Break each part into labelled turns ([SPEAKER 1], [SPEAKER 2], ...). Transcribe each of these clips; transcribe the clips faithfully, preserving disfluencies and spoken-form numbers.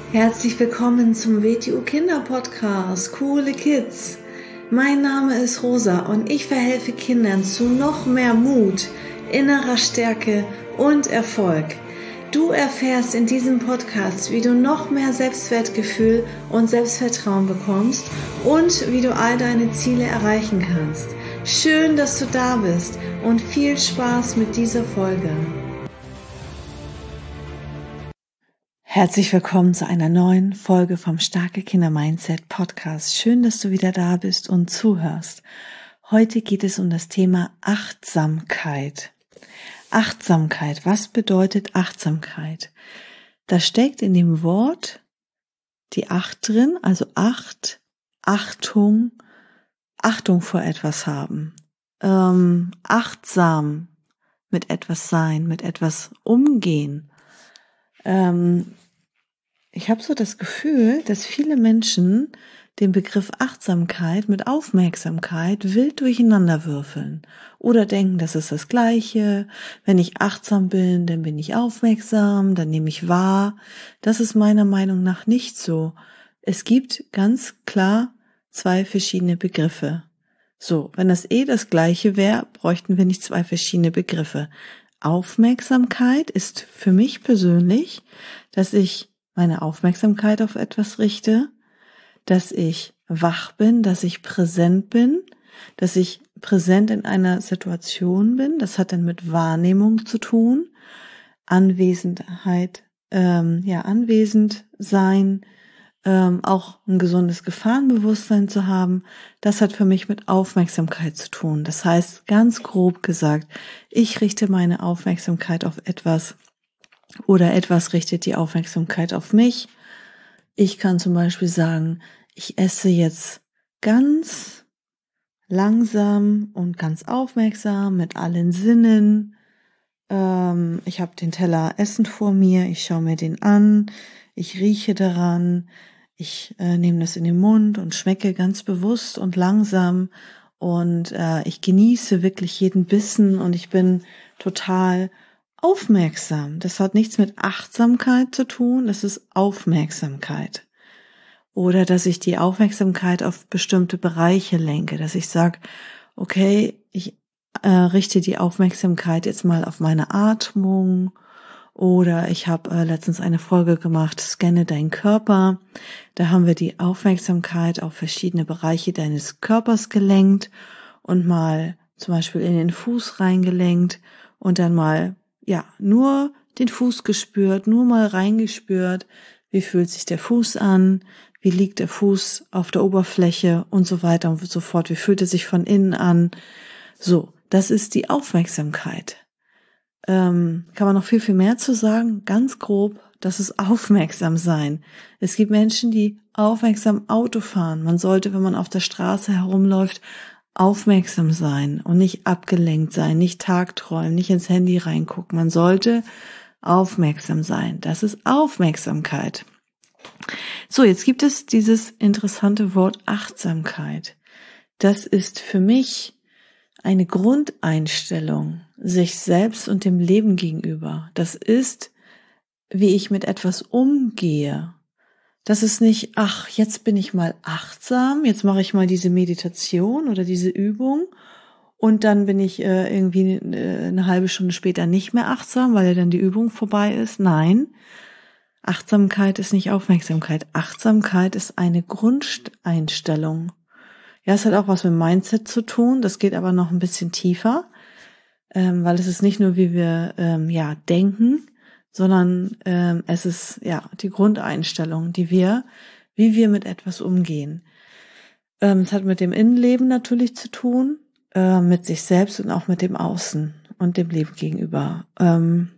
[SPEAKER 1] Herzlich willkommen zum W T U Kinder Podcast, Coole Kids. Mein Name ist Rosa und ich verhelfe Kindern zu noch mehr Mut, innerer Stärke und Erfolg. Du erfährst in diesem Podcast, wie du noch mehr Selbstwertgefühl und Selbstvertrauen bekommst und wie du all deine Ziele erreichen kannst. Schön, dass du da bist und viel Spaß mit dieser Folge. Herzlich willkommen zu einer neuen Folge vom Starke Kinder Mindset Podcast. Schön, dass du wieder da bist und zuhörst. Heute geht es um das Thema Achtsamkeit. Achtsamkeit, was bedeutet Achtsamkeit? Da steckt in dem Wort die Acht drin, also Acht, Achtung, Achtung vor etwas haben, ähm, achtsam mit etwas sein, mit etwas umgehen. Ähm, ich habe so das Gefühl, dass viele Menschen den Begriff Achtsamkeit mit Aufmerksamkeit wild durcheinander würfeln oder denken, das ist das Gleiche. Wenn ich achtsam bin, dann bin ich aufmerksam, dann nehme ich wahr. Das ist meiner Meinung nach nicht so. Es gibt ganz klar zwei verschiedene Begriffe. So, wenn das eh das Gleiche wäre, bräuchten wir nicht zwei verschiedene Begriffe. Aufmerksamkeit ist für mich persönlich, dass ich meine Aufmerksamkeit auf etwas richte, dass ich wach bin, dass ich präsent bin, dass ich präsent in einer Situation bin. Das hat dann mit Wahrnehmung zu tun, Anwesenheit, ähm, ja, anwesend sein, ähm, auch ein gesundes Gefahrenbewusstsein zu haben. Das hat für mich mit Aufmerksamkeit zu tun. Das heißt, ganz grob gesagt, ich richte meine Aufmerksamkeit auf etwas oder etwas richtet die Aufmerksamkeit auf mich. Ich kann zum Beispiel sagen, ich esse jetzt ganz langsam und ganz aufmerksam mit allen Sinnen. Ähm, ich habe den Teller Essen vor mir, ich schaue mir den an, ich rieche daran, ich äh, nehme das in den Mund und schmecke ganz bewusst und langsam und äh, ich genieße wirklich jeden Bissen und ich bin total aufmerksam. Das hat nichts mit Achtsamkeit zu tun, das ist Aufmerksamkeit. Oder dass ich die Aufmerksamkeit auf bestimmte Bereiche lenke, dass ich sage, okay, ich äh, richte die Aufmerksamkeit jetzt mal auf meine Atmung. Oder ich habe äh, letztens eine Folge gemacht, scanne deinen Körper. Da haben wir die Aufmerksamkeit auf verschiedene Bereiche deines Körpers gelenkt und mal zum Beispiel in den Fuß reingelenkt und dann mal ja nur den Fuß gespürt, nur mal reingespürt, wie fühlt sich der Fuß an, wie liegt der Fuß auf der Oberfläche und so weiter und so fort, wie fühlt er sich von innen an. So, das ist die Aufmerksamkeit. Ähm, kann man noch viel, viel mehr zu sagen? Ganz grob, das ist aufmerksam sein. Es gibt Menschen, die aufmerksam Auto fahren. Man sollte, wenn man auf der Straße herumläuft, aufmerksam sein und nicht abgelenkt sein, nicht tagträumen, nicht ins Handy reingucken. Man sollte aufmerksam sein. Das ist Aufmerksamkeit. So, jetzt gibt es dieses interessante Wort Achtsamkeit. Das ist für mich eine Grundeinstellung sich selbst und dem Leben gegenüber. Das ist, wie ich mit etwas umgehe. Das ist nicht, ach, jetzt bin ich mal achtsam, jetzt mache ich mal diese Meditation oder diese Übung und dann bin ich äh, irgendwie äh, eine halbe Stunde später nicht mehr achtsam, weil ja dann die Übung vorbei ist. Nein, Achtsamkeit ist nicht Aufmerksamkeit. Achtsamkeit ist eine Grundeinstellung. Ja, es hat auch was mit Mindset zu tun, das geht aber noch ein bisschen tiefer, ähm, weil es ist nicht nur, wie wir ähm, ja denken, sondern ähm, es ist ja die Grundeinstellung, die wir, wie wir mit etwas umgehen. Ähm, es hat mit dem Innenleben natürlich zu tun, äh, mit sich selbst und auch mit dem Außen und dem Leben gegenüber. Ähm,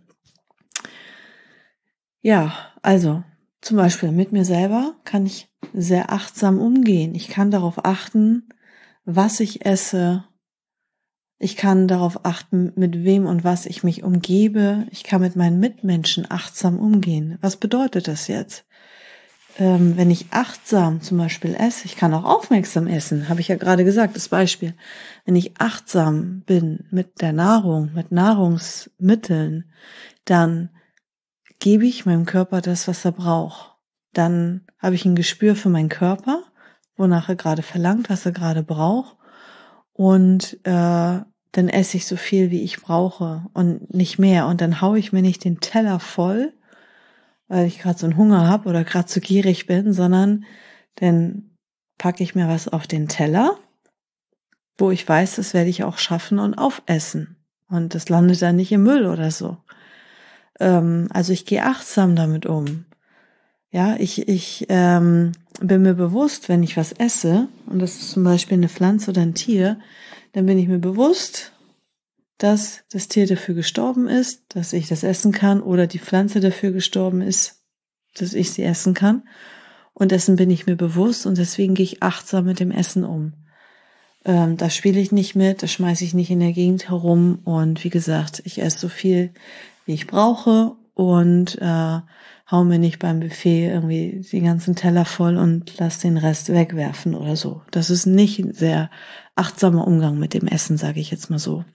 [SPEAKER 1] ja, also zum Beispiel mit mir selber kann ich sehr achtsam umgehen. Ich kann darauf achten, was ich esse. Ich kann darauf achten, mit wem und was ich mich umgebe. Ich kann mit meinen Mitmenschen achtsam umgehen. Was bedeutet das jetzt? Ähm, wenn ich achtsam zum Beispiel esse, ich kann auch aufmerksam essen, habe ich ja gerade gesagt, das Beispiel. Wenn ich achtsam bin mit der Nahrung, mit Nahrungsmitteln, dann gebe ich meinem Körper das, was er braucht. Dann habe ich ein Gespür für meinen Körper, wonach er gerade verlangt, was er gerade braucht. Und äh, dann esse ich so viel, wie ich brauche und nicht mehr. Und dann haue ich mir nicht den Teller voll, weil ich gerade so einen Hunger habe oder gerade zu gierig bin, sondern dann packe ich mir was auf den Teller, wo ich weiß, das werde ich auch schaffen und aufessen. Und das landet dann nicht im Müll oder so. Ähm, also ich gehe achtsam damit um. Ja, ich, ich ähm, bin mir bewusst, wenn ich was esse, und das ist zum Beispiel eine Pflanze oder ein Tier, dann bin ich mir bewusst, dass das Tier dafür gestorben ist, dass ich das essen kann, oder die Pflanze dafür gestorben ist, dass ich sie essen kann. Und dessen bin ich mir bewusst und deswegen gehe ich achtsam mit dem Essen um. Ähm, da spiele ich nicht mit, da schmeiße ich nicht in der Gegend herum und wie gesagt, ich esse so viel, wie ich brauche und äh, hau mir nicht beim Buffet irgendwie die ganzen Teller voll und lass den Rest wegwerfen oder so. Das ist nicht ein sehr achtsamer Umgang mit dem Essen, sage ich jetzt mal so.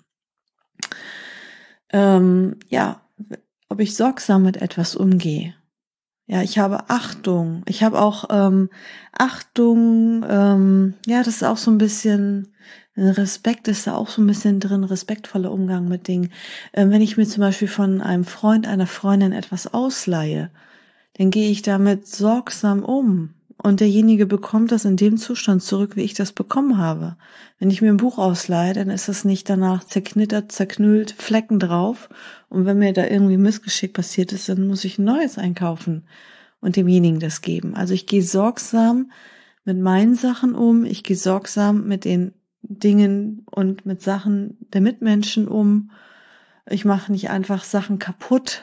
[SPEAKER 1] Ähm, ja, ob ich sorgsam mit etwas umgehe. Ja, ich habe Achtung. Ich habe auch ähm, Achtung, ähm, ja, das ist auch so ein bisschen, Respekt ist da auch so ein bisschen drin, respektvoller Umgang mit Dingen. Ähm, wenn ich mir zum Beispiel von einem Freund, einer Freundin etwas ausleihe, dann gehe ich damit sorgsam um. Und derjenige bekommt das in dem Zustand zurück, wie ich das bekommen habe. Wenn ich mir ein Buch ausleihe, dann ist das nicht danach zerknittert, zerknüllt, Flecken drauf. Und wenn mir da irgendwie Missgeschick passiert ist, dann muss ich ein neues einkaufen und demjenigen das geben. Also ich gehe sorgsam mit meinen Sachen um. Ich gehe sorgsam mit den Dingen und mit Sachen der Mitmenschen um. Ich mache nicht einfach Sachen kaputt.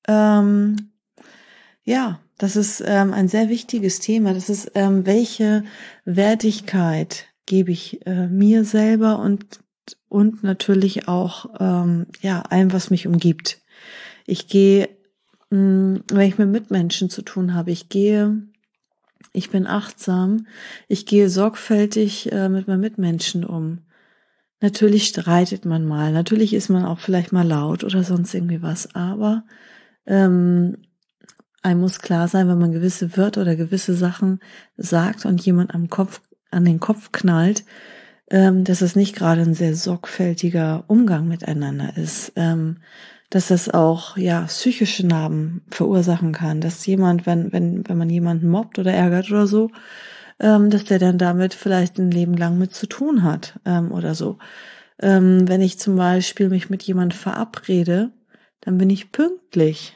[SPEAKER 1] Ähm, ja, das ist ähm, ein sehr wichtiges Thema. Das ist, ähm, welche Wertigkeit gebe ich äh, mir selber und und natürlich auch ähm, ja allem, was mich umgibt. Ich gehe, mh, wenn ich mit Mitmenschen zu tun habe, ich gehe, ich bin achtsam, ich gehe sorgfältig äh, mit meinen Mitmenschen um. Natürlich streitet man mal, natürlich ist man auch vielleicht mal laut oder sonst irgendwie was, aber ähm, einem muss klar sein, wenn man gewisse Wörter oder gewisse Sachen sagt und jemand am Kopf, an den Kopf knallt, ähm, dass es nicht gerade ein sehr sorgfältiger Umgang miteinander ist, ähm, dass das auch ja psychische Narben verursachen kann, dass jemand, wenn wenn wenn man jemanden mobbt oder ärgert oder so, ähm, dass der dann damit vielleicht ein Leben lang mit zu tun hat ähm, oder so. Ähm, wenn ich zum Beispiel mich mit jemandem verabrede, dann bin ich pünktlich.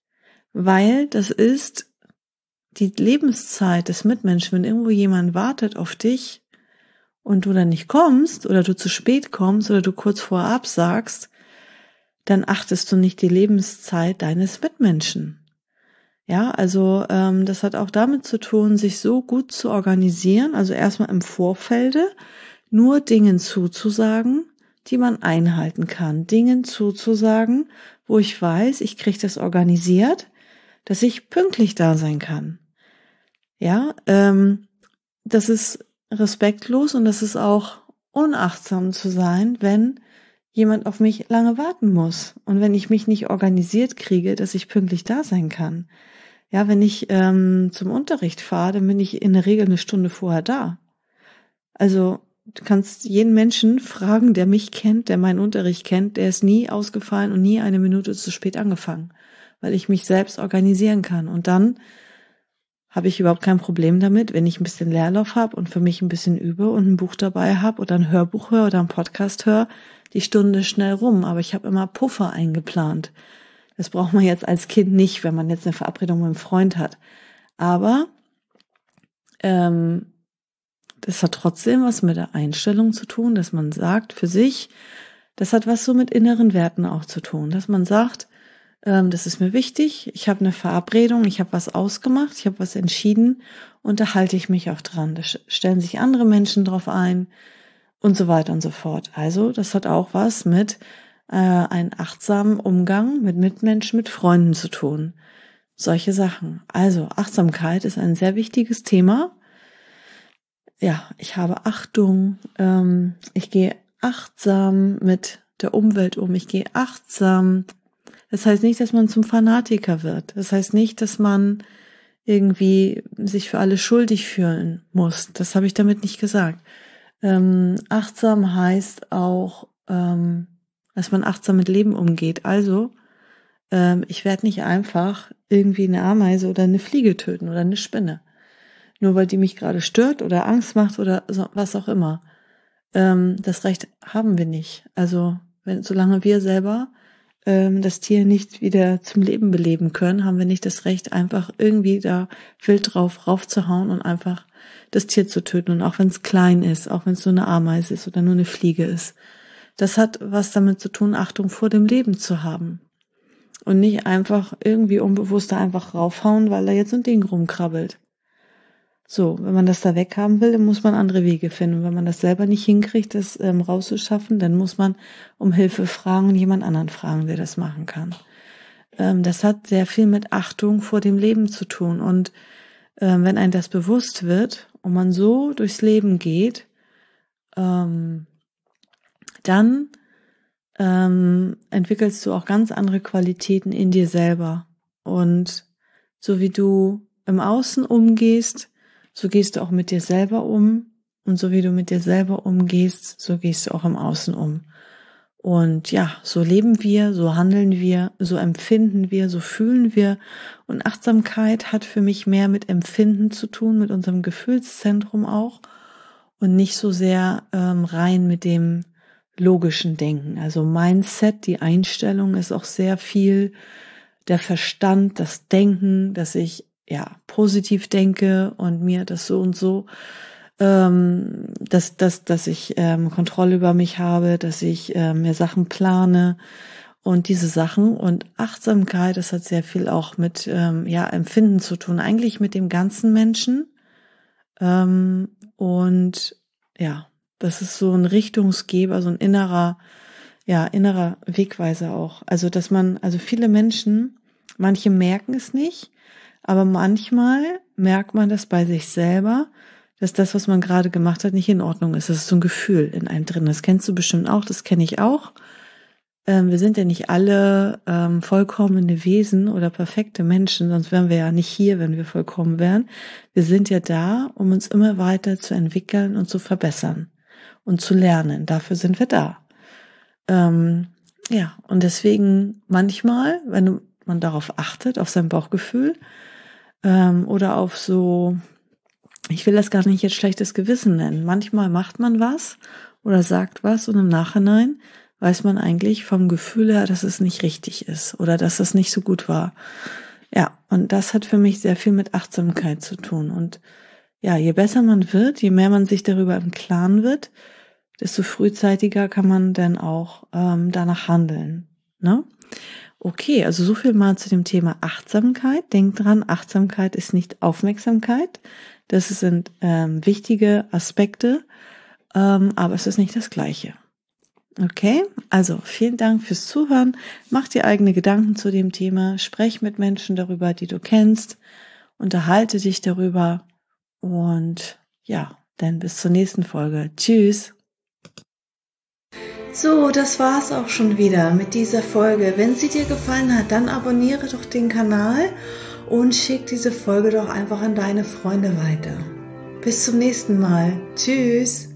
[SPEAKER 1] Weil das ist die Lebenszeit des Mitmenschen. Wenn irgendwo jemand wartet auf dich und du dann nicht kommst oder du zu spät kommst oder du kurz vorher absagst, dann achtest du nicht die Lebenszeit deines Mitmenschen. Ja, also ähm, das hat auch damit zu tun, sich so gut zu organisieren, also erstmal im Vorfelde nur Dingen zuzusagen, die man einhalten kann. Dingen zuzusagen, wo ich weiß, ich kriege das organisiert, dass ich pünktlich da sein kann. Ja, ähm, das ist respektlos und das ist auch unachtsam zu sein, wenn jemand auf mich lange warten muss und wenn ich mich nicht organisiert kriege, dass ich pünktlich da sein kann. Ja, wenn ich ähm, zum Unterricht fahre, dann bin ich in der Regel eine Stunde vorher da. Also du kannst jeden Menschen fragen, der mich kennt, der meinen Unterricht kennt, der ist nie ausgefallen und nie eine Minute zu spät angefangen, weil ich mich selbst organisieren kann. Und dann habe ich überhaupt kein Problem damit, wenn ich ein bisschen Leerlauf habe und für mich ein bisschen übe und ein Buch dabei habe oder ein Hörbuch höre oder einen Podcast höre, die Stunde schnell rum. Aber ich habe immer Puffer eingeplant. Das braucht man jetzt als Kind nicht, wenn man jetzt eine Verabredung mit einem Freund hat. Aber ähm, das hat trotzdem was mit der Einstellung zu tun, dass man sagt für sich, das hat was so mit inneren Werten auch zu tun, dass man sagt, ähm, das ist mir wichtig, ich habe eine Verabredung, ich habe was ausgemacht, ich habe was entschieden und da halte ich mich auch dran. Da stellen sich andere Menschen drauf ein und so weiter und so fort. Also das hat auch was mit äh, einem achtsamen Umgang mit Mitmenschen, mit Freunden zu tun. Solche Sachen. Also Achtsamkeit ist ein sehr wichtiges Thema. Ja, ich habe Achtung, ähm, ich gehe achtsam mit der Umwelt um, ich gehe achtsam. Das heißt nicht, dass man zum Fanatiker wird. Das heißt nicht, dass man irgendwie sich für alles schuldig fühlen muss. Das habe ich damit nicht gesagt. Ähm, achtsam heißt auch, ähm, dass man achtsam mit Leben umgeht. Also, ähm, ich werde nicht einfach irgendwie eine Ameise oder eine Fliege töten oder eine Spinne. Nur weil die mich gerade stört oder Angst macht oder so, was auch immer. Ähm, das Recht haben wir nicht. Also, wenn, solange wir selber ähm, das Tier nicht wieder zum Leben beleben können, haben wir nicht das Recht, einfach irgendwie da wild drauf raufzuhauen und einfach das Tier zu töten. Und auch wenn es klein ist, auch wenn es nur eine Ameise ist oder nur eine Fliege ist. Das hat was damit zu tun, Achtung vor dem Leben zu haben. Und nicht einfach irgendwie unbewusst da einfach raufhauen, weil da jetzt so ein Ding rumkrabbelt. So, wenn man das da weghaben will, dann muss man andere Wege finden. Und wenn man das selber nicht hinkriegt, das ähm, rauszuschaffen, dann muss man um Hilfe fragen und jemand anderen fragen, der das machen kann. Ähm, das hat sehr viel mit Achtung vor dem Leben zu tun. Und ähm, wenn einem das bewusst wird und man so durchs Leben geht, ähm, dann ähm, entwickelst du auch ganz andere Qualitäten in dir selber. Und so wie du im Außen umgehst, so gehst du auch mit dir selber um. Und so wie du mit dir selber umgehst, so gehst du auch im Außen um. Und ja, so leben wir, so handeln wir, so empfinden wir, so fühlen wir. Und Achtsamkeit hat für mich mehr mit Empfinden zu tun, mit unserem Gefühlszentrum auch. Und nicht so sehr ähm, rein mit dem logischen Denken. Also Mindset, die Einstellung ist auch sehr viel der Verstand, das Denken, dass ich ja positiv denke und mir das so und so, ähm, dass dass dass ich ähm, Kontrolle über mich habe, dass ich ähm, mir Sachen plane und diese Sachen. Und Achtsamkeit, das hat sehr viel auch mit ähm, ja Empfinden zu tun, eigentlich mit dem ganzen Menschen. Ähm, und ja, das ist so ein Richtungsgeber, so ein innerer, ja, innerer Wegweiser auch. Also, dass man, also viele Menschen, manche merken es nicht, aber manchmal merkt man das bei sich selber, dass das, was man gerade gemacht hat, nicht in Ordnung ist. Das ist so ein Gefühl in einem drin. Das kennst du bestimmt auch, das kenne ich auch. Ähm, wir sind ja nicht alle ähm, vollkommene Wesen oder perfekte Menschen, sonst wären wir ja nicht hier, wenn wir vollkommen wären. Wir sind ja da, um uns immer weiter zu entwickeln und zu verbessern und zu lernen. Dafür sind wir da. Ähm, ja, und deswegen manchmal, wenn man darauf achtet, auf sein Bauchgefühl ähm, oder auf so, ich will das gar nicht jetzt schlechtes Gewissen nennen, manchmal macht man was oder sagt was und im Nachhinein weiß man eigentlich vom Gefühl her, dass es nicht richtig ist oder dass es nicht so gut war. Ja, und das hat für mich sehr viel mit Achtsamkeit zu tun. Und ja, je besser man wird, je mehr man sich darüber im Klaren wird, desto frühzeitiger kann man dann auch ähm, danach handeln. Ne? Okay, also so viel mal zu dem Thema Achtsamkeit. Denkt dran, Achtsamkeit ist nicht Aufmerksamkeit. Das sind ähm, wichtige Aspekte, ähm, aber es ist nicht das Gleiche. Okay, also vielen Dank fürs Zuhören. Mach dir eigene Gedanken zu dem Thema. Sprech mit Menschen darüber, die du kennst. Unterhalte dich darüber. Und ja, dann bis zur nächsten Folge. Tschüss. So, das war's auch schon wieder mit dieser Folge. Wenn sie dir gefallen hat, dann abonniere doch den Kanal und schick diese Folge doch einfach an deine Freunde weiter. Bis zum nächsten Mal. Tschüss.